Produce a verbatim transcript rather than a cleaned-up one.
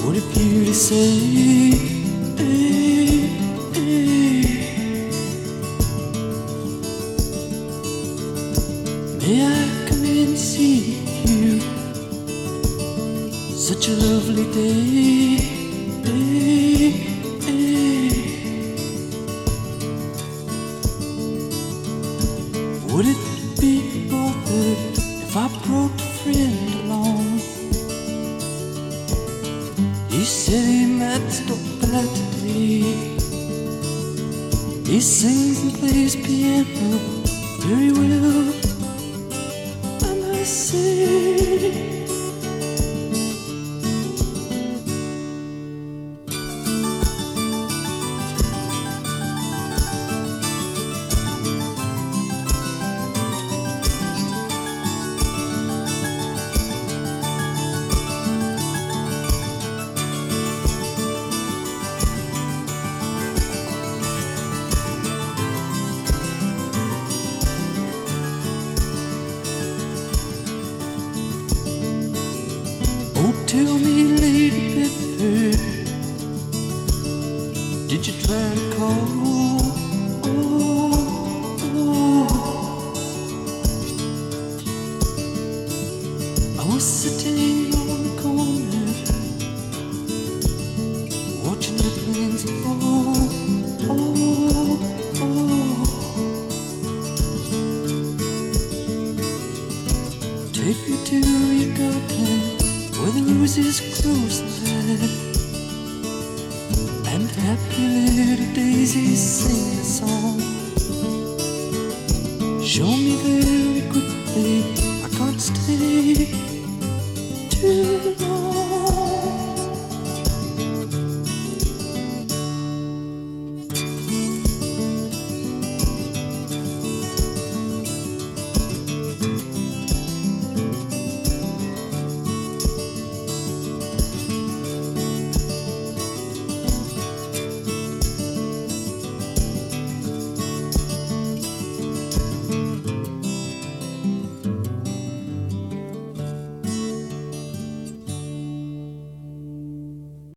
What if you say, hey, hey, may I come and see you? Such a lovely day, hey, hey. Would it be worth it if I brought a friend along? He said he might stop by today. He sings and plays piano very well, I must say. Oh, tell me, Lady Pepper, did you try to call? Oh, oh. I was sitting on the corner, watching the planes fall. Oh, oh. Take me to your garden where the roses grow so red, and happy little daisies sing a song. Show me very quickly, I can't stay too long.